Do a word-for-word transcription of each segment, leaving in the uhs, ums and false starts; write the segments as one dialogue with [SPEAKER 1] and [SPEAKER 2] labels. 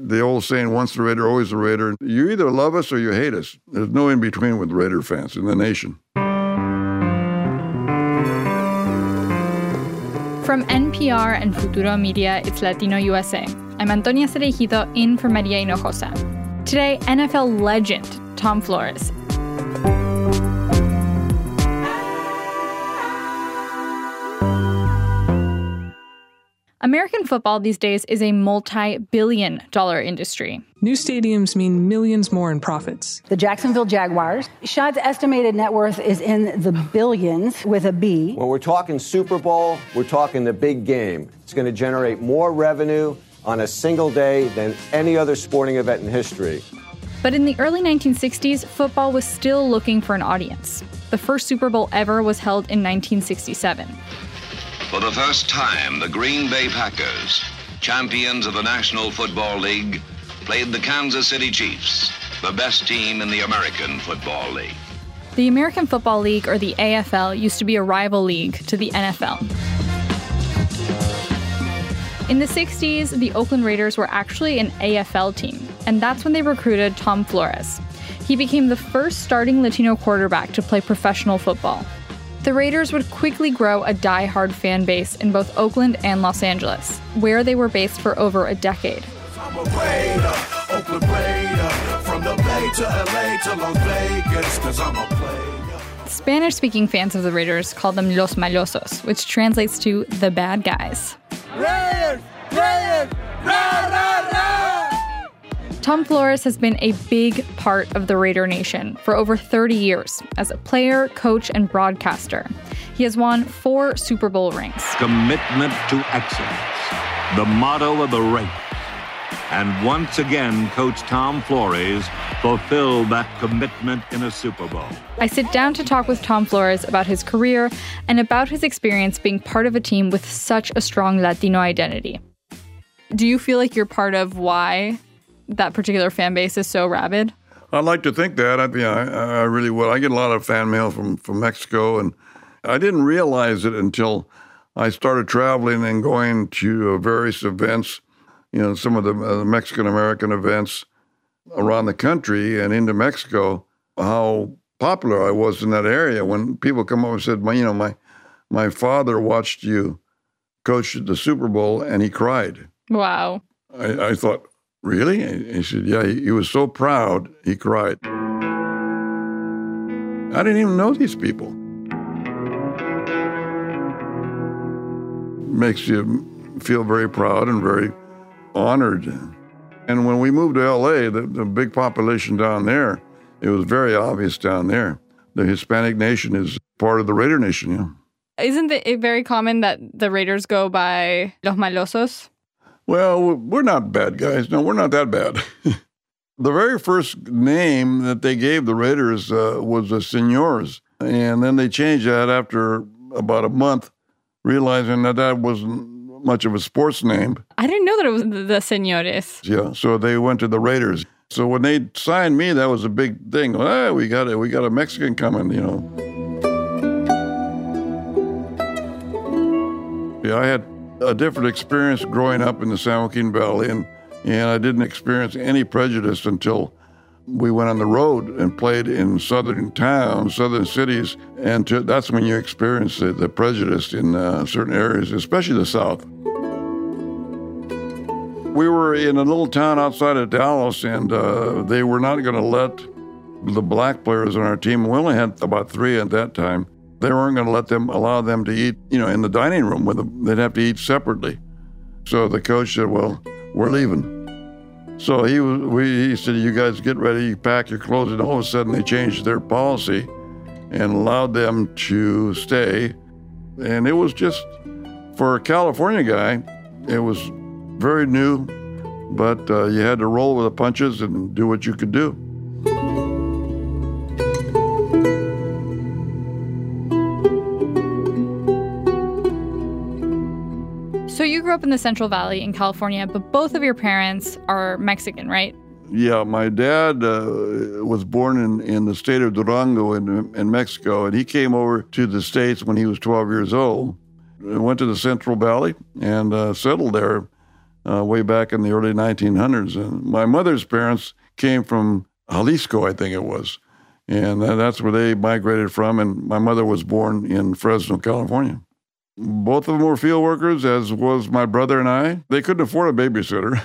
[SPEAKER 1] The old saying, once a Raider, always a Raider. You either love us or you hate us. There's no in-between with Raider fans in the nation.
[SPEAKER 2] From N P R and Futuro Media, it's Latino U S A. I'm Antonia Cereijido, in for Maria Hinojosa. Today, N F L legend Tom Flores. American football these days is a multi-billion dollar industry.
[SPEAKER 3] New stadiums mean millions more in profits.
[SPEAKER 4] The Jacksonville Jaguars. Shad's estimated net worth is in the billions with a B.
[SPEAKER 5] When we're talking Super Bowl, we're talking the big game. It's going to generate more revenue on a single day than any other sporting event in history.
[SPEAKER 2] But in the early nineteen sixties, football was still looking for an audience. The first Super Bowl ever was held in nineteen sixty-seven.
[SPEAKER 6] For the first time, the Green Bay Packers, champions of the National Football League, played the Kansas City Chiefs, the best team in the American Football League.
[SPEAKER 2] The American Football League, or the A F L, used to be a rival league to the N F L. In the sixties, the Oakland Raiders were actually an A F L team, and that's when they recruited Tom Flores. He became the first starting Latino quarterback to play professional football. The Raiders would quickly grow a die-hard fan base in both Oakland and Los Angeles, where they were based for over a decade.
[SPEAKER 7] I'm a Raider, Oakland Raider, from the Bay to L A to Las Vegas, 'cause I'm a player.
[SPEAKER 2] Spanish-speaking fans of the Raiders call them Los Malosos, which translates to the bad guys.
[SPEAKER 7] Raiders! Raiders! Rah, rah, rah!
[SPEAKER 2] Tom Flores has been a big part of the Raider Nation for over thirty years as a player, coach, and broadcaster. He has won four Super Bowl rings.
[SPEAKER 8] Commitment to excellence, the motto of the Raiders. And once again, Coach Tom Flores fulfilled that commitment in a Super Bowl.
[SPEAKER 2] I sit down to talk with Tom Flores about his career and about his experience being part of a team with such a strong Latino identity. Do you feel like you're part of why that particular fan base is so rabid?
[SPEAKER 1] I'd like to think that. I, yeah, I, I really would. I get a lot of fan mail from, from Mexico, and I didn't realize it until I started traveling and going to uh, various events, you know, some of the uh, Mexican-American events around the country and into Mexico, how popular I was in that area. When people come up and said, you know, my, my father watched you coach the Super Bowl, and he cried.
[SPEAKER 2] Wow.
[SPEAKER 1] I, I thought, really? He said, yeah, he, he was so proud, he cried. I didn't even know these people. Makes you feel very proud and very honored. And when we moved to L A, the, the big population down there, it was very obvious down there. The Hispanic nation is part of the Raider Nation, you know.
[SPEAKER 2] Isn't it very common that the Raiders go by Los Malosos?
[SPEAKER 1] Well, we're not bad guys. No, we're not that bad. The very first name that they gave the Raiders uh, was the Senors. And then they changed that after about a month, realizing that that wasn't much of a sports name.
[SPEAKER 2] I didn't know that it was the Senores.
[SPEAKER 1] Yeah, so they went to the Raiders. So when they signed me, that was a big thing. Hey, we got a, we got a Mexican coming, you know. Yeah, I had a different experience growing up in the San Joaquin Valley, and, and I didn't experience any prejudice until we went on the road and played in southern towns, southern cities, and to, that's when you experience the, the prejudice in uh, certain areas, especially the South. We were in a little town outside of Dallas, and uh, they were not going to let the black players on our team, we only had about three at that time, they weren't going to let them, allow them to eat, you know, in the dining room with them. They'd have to eat separately. So the coach said, well, we're leaving. So he was, we, he said, you guys get ready, pack your clothes. And all of a sudden they changed their policy and allowed them to stay. And it was just, for a California guy, it was very new, but uh, you had to roll with the punches and do what you could do.
[SPEAKER 2] So you grew up in the Central Valley in California, but both of your parents are Mexican, right?
[SPEAKER 1] Yeah, my dad uh, was born in, in the state of Durango in, in Mexico, and he came over to the States when he was twelve years old. Went to the Central Valley and uh, settled there. uh, way back in the early nineteen hundreds. And my mother's parents came from Jalisco, I think it was. And that's where they migrated from. And my mother was born in Fresno, California. Both of them were field workers, as was my brother and I. They couldn't afford a babysitter.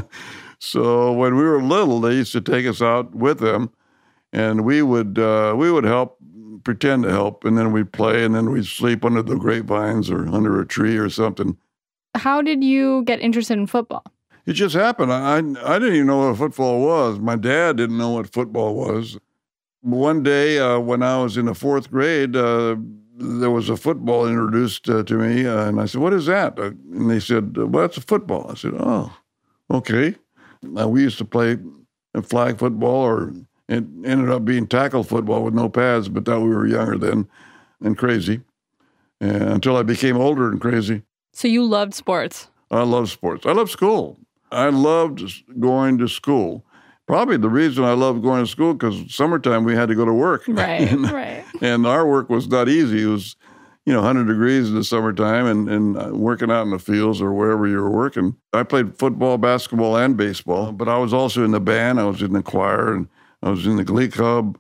[SPEAKER 1] So when we were little, they used to take us out with them, and we would uh, we would help, pretend to help, and then we'd play, and then we'd sleep under the grapevines or under a tree or something.
[SPEAKER 2] How did you get interested in football?
[SPEAKER 1] It just happened. I, I didn't even know what football was. My dad didn't know what football was. One day uh, when I was in the fourth grade, uh, there was a football introduced uh, to me, uh, and I said, "What is that?" Uh, and they said, "Well, that's a football." I said, "Oh, okay." Uh, we used to play flag football, or it ended up being tackle football with no pads, but that we were younger then and crazy, and until I became older and crazy.
[SPEAKER 2] So you loved sports?
[SPEAKER 1] I loved sports. I loved school. I loved going to school. Probably the reason I loved going to school, because summertime we had to go to work.
[SPEAKER 2] Right,
[SPEAKER 1] and,
[SPEAKER 2] right.
[SPEAKER 1] And our work was not easy. It was, you know, one hundred degrees in the summertime, and, and working out in the fields or wherever you were working. I played football, basketball, and baseball, but I was also in the band. I was in the choir, and I was in the glee club.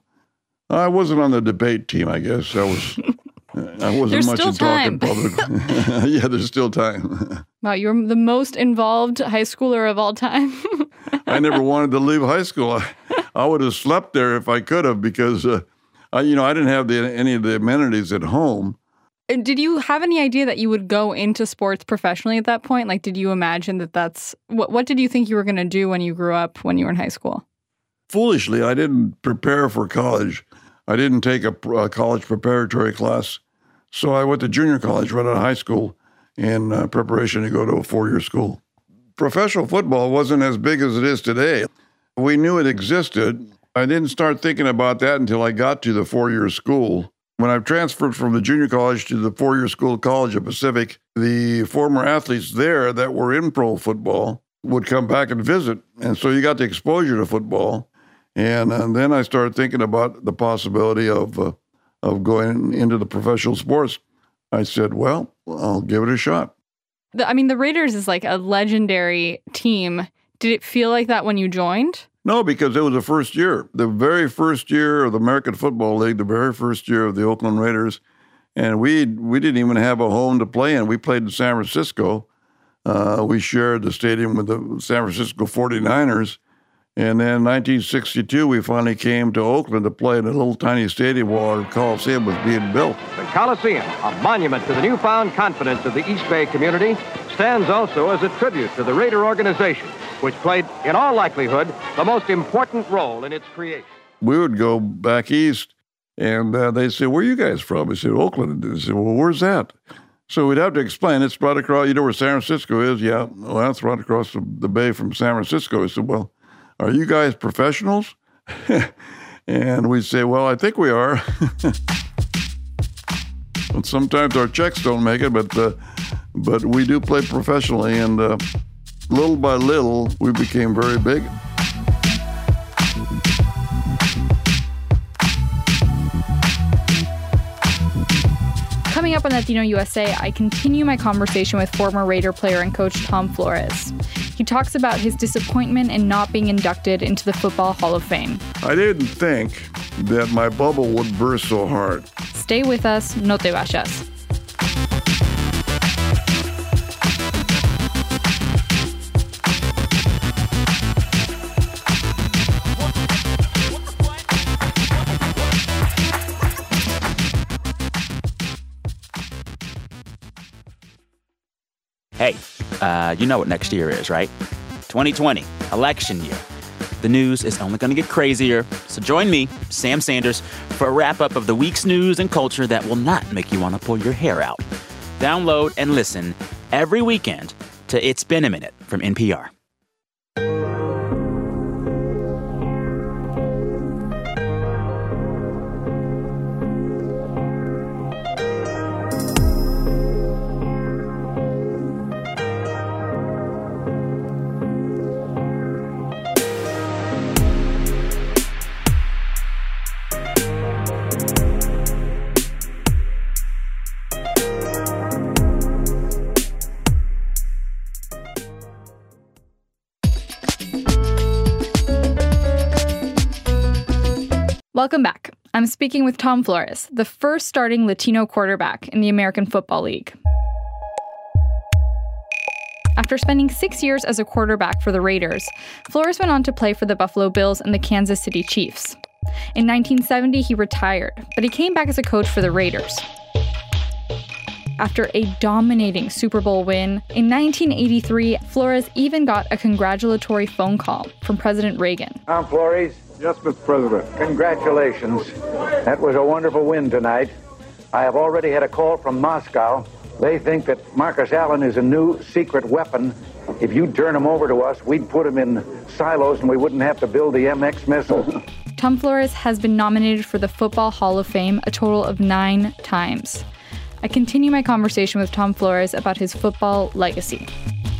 [SPEAKER 1] I wasn't on the debate team, I guess. I was. I wasn't
[SPEAKER 2] there's
[SPEAKER 1] much
[SPEAKER 2] still
[SPEAKER 1] in
[SPEAKER 2] time.
[SPEAKER 1] talking public. Yeah, there's still time.
[SPEAKER 2] Wow, you're the most involved high schooler of all time.
[SPEAKER 1] I never wanted to leave high school. I, I would have slept there if I could have, because, uh, I, you know, I didn't have the, any of the amenities at home.
[SPEAKER 2] And did you have any idea that you would go into sports professionally at that point? Like, did you imagine that that's what? What did you think you were going to do when you grew up, when you were in high school?
[SPEAKER 1] Foolishly, I didn't prepare for college. I didn't take a, a college preparatory class. So I went to junior college right out of high school in uh, preparation to go to a four-year school. Professional football wasn't as big as it is today. We knew it existed. I didn't start thinking about that until I got to the four-year school. When I transferred from the junior college to the four-year school, College of Pacific, the former athletes there that were in pro football would come back and visit. And so you got the exposure to football. And, and then I started thinking about the possibility of uh, of going into the professional sports. I said, well, I'll give it a shot.
[SPEAKER 2] The, I mean, the Raiders is like a legendary team. Did it feel like that when you joined?
[SPEAKER 1] No, because it was the first year, the very first year of the American Football League, the very first year of the Oakland Raiders. And we we didn't even have a home to play in. We played in San Francisco. Uh, we shared the stadium with the San Francisco forty-niners. And then in nineteen sixty-two, we finally came to Oakland to play in a little tiny stadium while our Coliseum was being built.
[SPEAKER 9] The Coliseum, a monument to the newfound confidence of the East Bay community, stands also as a tribute to the Raider organization, which played, in all likelihood, the most important role in its creation.
[SPEAKER 1] We would go back east, and uh, they'd say, where are you guys from? I said, Oakland. And they said, well, where's that? So we'd have to explain. It's right across, you know where San Francisco is? Yeah, well, that's right across the, the bay from San Francisco. I said, well, are you guys professionals? And we'd say, well, I think we are. And sometimes our checks don't make it, but uh, but we do play professionally. And uh, little by little, we became very big.
[SPEAKER 2] Coming up on Latino U S A, I continue my conversation with former Raider player and coach Tom Flores. He talks about his disappointment in not being inducted into the Football Hall of Fame.
[SPEAKER 1] I didn't think that my bubble would burst so hard.
[SPEAKER 2] Stay with us, no te vayas.
[SPEAKER 10] Hey, uh, you know what next year is, right? twenty twenty, election year. The news is only going to get crazier. So join me, Sam Sanders, for a wrap-up of the week's news and culture that will not make you want to pull your hair out. Download and listen every weekend to It's Been a Minute from N P R.
[SPEAKER 2] Welcome back. I'm speaking with Tom Flores, the first starting Latino quarterback in the American Football League. After spending six years as a quarterback for the Raiders, Flores went on to play for the Buffalo Bills and the Kansas City Chiefs. In nineteen seventy, he retired, but he came back as a coach for the Raiders. After a dominating Super Bowl win, in nineteen eighty-three, Flores even got a congratulatory phone call from President Reagan.
[SPEAKER 11] Tom Flores.
[SPEAKER 12] Yes, Mister President.
[SPEAKER 11] Congratulations. That was a wonderful win tonight. I have already had a call from Moscow. They think that Marcus Allen is a new secret weapon. If you'd turn him over to us, we'd put him in silos and we wouldn't have to build the M X missile.
[SPEAKER 2] Tom Flores has been nominated for the Football Hall of Fame a total of nine times. I continue my conversation with Tom Flores about his football legacy.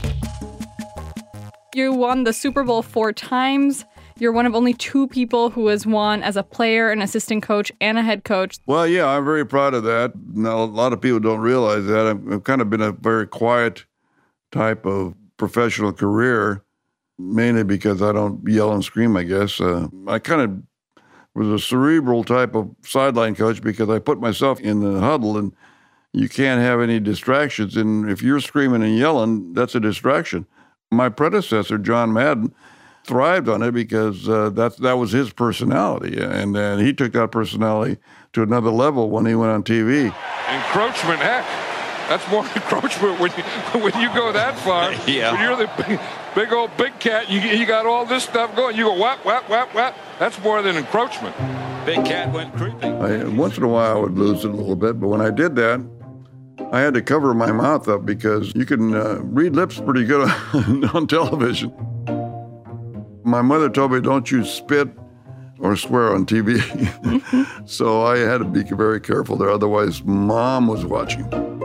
[SPEAKER 2] You won the Super Bowl four times. You're one of only two people who has won as a player, an assistant coach, and a head coach.
[SPEAKER 1] Well, yeah, I'm very proud of that. Now, a lot of people don't realize that. I've, I've kind of been a very quiet type of professional career, mainly because I don't yell and scream, I guess. Uh, I kind of was a cerebral type of sideline coach because I put myself in the huddle, and you can't have any distractions. And if you're screaming and yelling, that's a distraction. My predecessor, John Madden, thrived on it because uh, that that was his personality, and then he took that personality to another level when he went on T V.
[SPEAKER 12] Encroachment, heck, that's more encroachment when you when you go that far.
[SPEAKER 10] Yeah.
[SPEAKER 12] When you're the big, big old big cat, you you got all this stuff going. You go whap whap whap whap. That's more than encroachment.
[SPEAKER 10] Big cat went creeping.
[SPEAKER 1] I, once in a while, I would lose it a little bit, but when I did that, I had to cover my mouth up because you can uh, read lips pretty good on, on television. My mother told me, don't you spit or swear on T V. So I had to be very careful there. Otherwise, Mom was watching.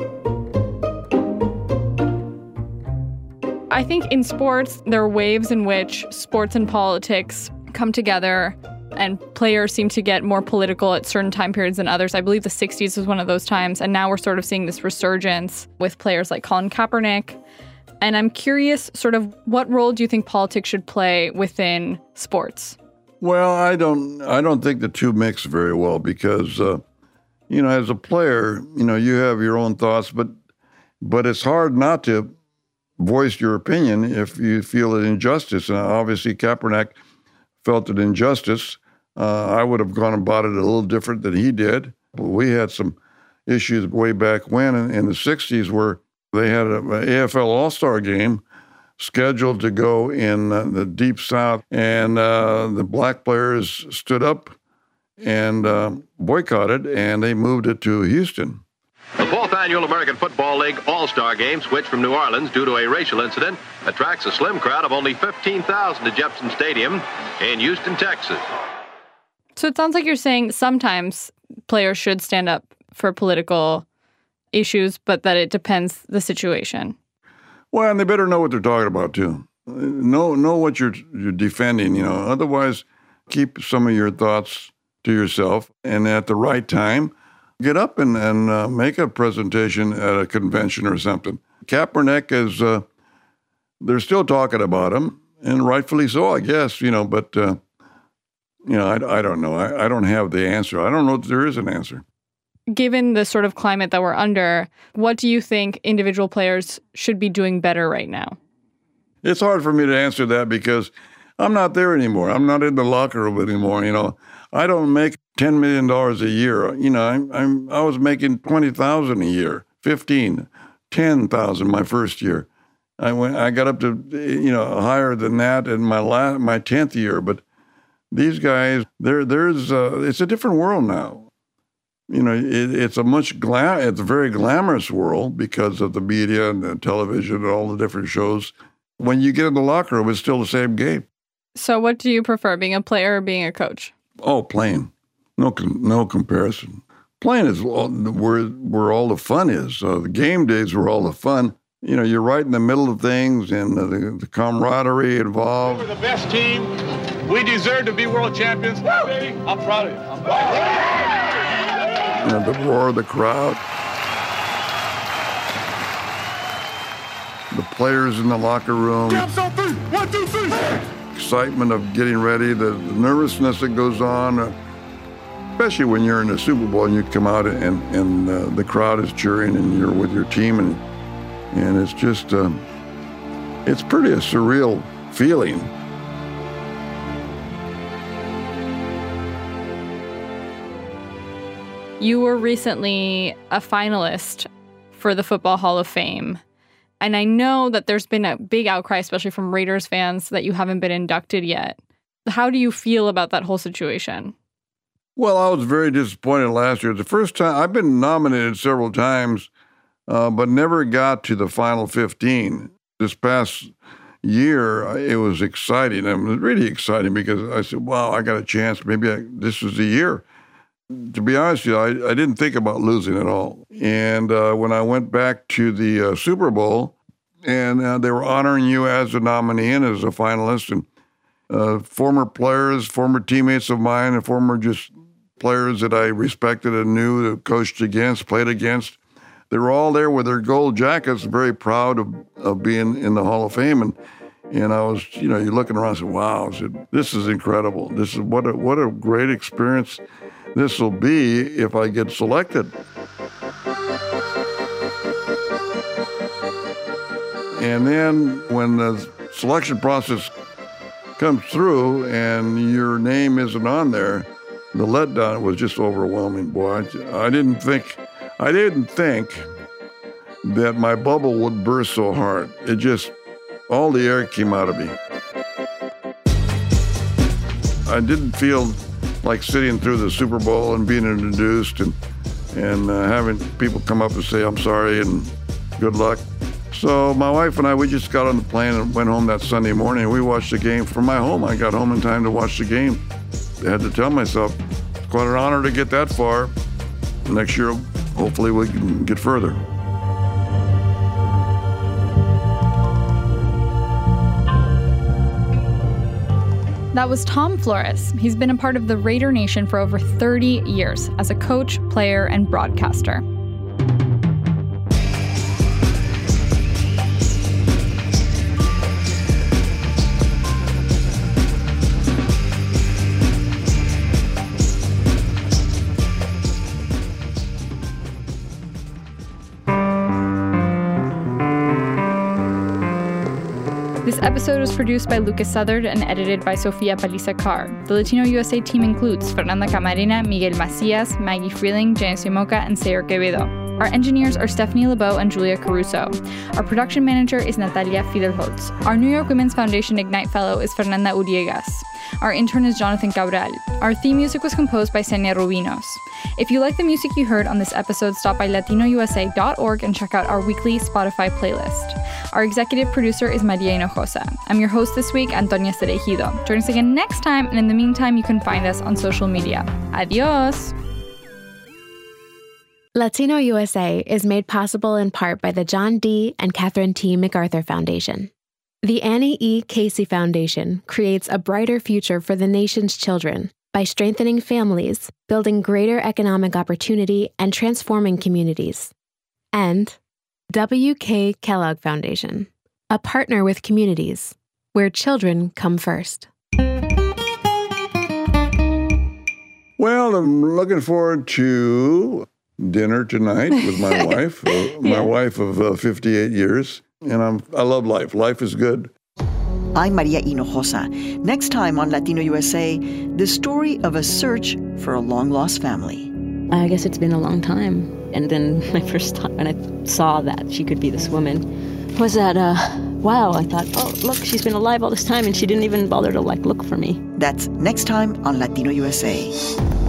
[SPEAKER 2] I think in sports, there are waves in which sports and politics come together and players seem to get more political at certain time periods than others. I believe the sixties was one of those times. And now we're sort of seeing this resurgence with players like Colin Kaepernick. And I'm curious, sort of, what role do you think politics should play within sports?
[SPEAKER 1] Well, I don't I don't think the two mix very well because, uh, you know, as a player, you know, you have your own thoughts, but but it's hard not to voice your opinion if you feel an injustice. And obviously, Kaepernick felt an injustice. Uh, I would have gone about it a little different than he did. We had some issues way back when in, in the sixties where they had an A F L All-Star game scheduled to go in uh, the Deep South, and uh, the black players stood up and uh, boycotted, and they moved it to Houston.
[SPEAKER 9] The fourth annual American Football League All-Star Game switched from New Orleans due to a racial incident attracts a slim crowd of only fifteen thousand to Jepson Stadium in Houston, Texas.
[SPEAKER 2] So it sounds like you're saying sometimes players should stand up for political issues, but that it depends the situation.
[SPEAKER 1] Well, and they better know what they're talking about too. Know know what you're you're defending. You know, otherwise, keep some of your thoughts to yourself, and at the right time, get up and and uh, make a presentation at a convention or something. Kaepernick is uh, they're still talking about him, and rightfully so, I guess. You know, but uh, you know, I, I don't know. I, I don't have the answer. I don't know if there is an answer.
[SPEAKER 2] Given the sort of climate that we're under, what do you think individual players should be doing better right now?
[SPEAKER 1] It's hard for me to answer that because I'm not there anymore. I'm not in the locker room anymore. You know, I don't make ten million dollars a year. You know, I'm, I'm I was making twenty thousand dollars a year, fifteen, ten thousand my first year. I went. I got up to you know higher than that in my last, my tenth year. But these guys, there there's uh, it's a different world now. You know, it, it's a much glam. It's a very glamorous world because of the media and the television and all the different shows. When you get in the locker room, it's still the same game.
[SPEAKER 2] So, what do you prefer, being a player or being a coach?
[SPEAKER 1] Oh, playing. No, no comparison. Playing is where where all the fun is. Uh, the game days were all the fun. You know, you're right in the middle of things, and uh, the, the camaraderie involved.
[SPEAKER 12] We're the best team. We deserve to be world champions. Baby, I'm proud of you. I'm proud of you.
[SPEAKER 1] You know, the roar of the crowd. The players in the locker room.
[SPEAKER 12] One, two, three.
[SPEAKER 1] Excitement of getting ready, the, the nervousness that goes on. Uh, especially when you're in the Super Bowl and you come out and, and uh, the crowd is cheering and you're with your team, and and it's just, uh, it's pretty a surreal feeling.
[SPEAKER 2] You were recently a finalist for the Football Hall of Fame. And I know that there's been a big outcry, especially from Raiders fans, that you haven't been inducted yet. How do you feel about that whole situation?
[SPEAKER 1] Well, I was very disappointed last year. The first time, I've been nominated several times, uh, but never got to the final fifteen. This past year, it was exciting. It was really exciting because I said, wow, I got a chance. Maybe I, this is the year. To be honest with you, I, I didn't think about losing at all. And uh, when I went back to the uh, Super Bowl, and uh, they were honoring you as a nominee and as a finalist, and uh, former players, former teammates of mine, and former just players that I respected and knew, coached against, played against, they were all there with their gold jackets, very proud of, of being in the Hall of Fame. And and I was, you know, you're looking around and said, wow, I said, this is incredible. This is what a, what a great experience this will be if I get selected. And then when the selection process comes through and your name isn't on there, the letdown was just overwhelming, boy. I, I didn't think, I didn't think that my bubble would burst so hard. It just, all the air came out of me. I didn't feel like sitting through the Super Bowl and being introduced and and uh, having people come up and say, I'm sorry and good luck. So my wife and I, we just got on the plane and went home that Sunday morning. We watched the game from my home. I got home in time to watch the game. I had to tell myself, it's quite an honor to get that far. Next year, hopefully we can get further.
[SPEAKER 2] That was Tom Flores. He's been a part of the Raider Nation for over thirty years as a coach, player, and broadcaster. This episode was produced by Lucas Southard and edited by Sofia Paliza Carr. The Latino U S A team includes Fernanda Camarena, Miguel Macias, Maggie Freeling, Janice Moca, and Sayer Quevedo. Our engineers are Stephanie LeBeau and Julia Caruso. Our production manager is Natalia Fidelholtz. Our New York Women's Foundation Ignite Fellow is Fernanda Uriegas. Our intern is Jonathan Cabral. Our theme music was composed by Senia Rubinos. If you like the music you heard on this episode, stop by latino u s a dot org and check out our weekly Spotify playlist. Our executive producer is Maria Hinojosa. I'm your host this week, Antonia Cereijido. Join us again next time, and in the meantime, you can find us on social media. Adios!
[SPEAKER 13] Latino U S A is made possible in part by the John D. and Catherine T. MacArthur Foundation. The Annie E. Casey Foundation creates a brighter future for the nation's children by strengthening families, building greater economic opportunity, and transforming communities. And W K. Kellogg Foundation, a partner with communities, where children come first.
[SPEAKER 1] Well, I'm looking forward to dinner tonight with my wife, uh, my yeah. wife of uh, fifty-eight years, and I'm I love life. Life is good.
[SPEAKER 14] I'm Maria Hinojosa. Next time on Latino U S A, the story of a search for a long-lost family.
[SPEAKER 15] I guess it's been a long time. And then my first time when I saw that she could be this woman was that, uh, wow, I thought, oh, look, she's been alive all this time and she didn't even bother to, like, look for me.
[SPEAKER 14] That's next time on Latino U S A.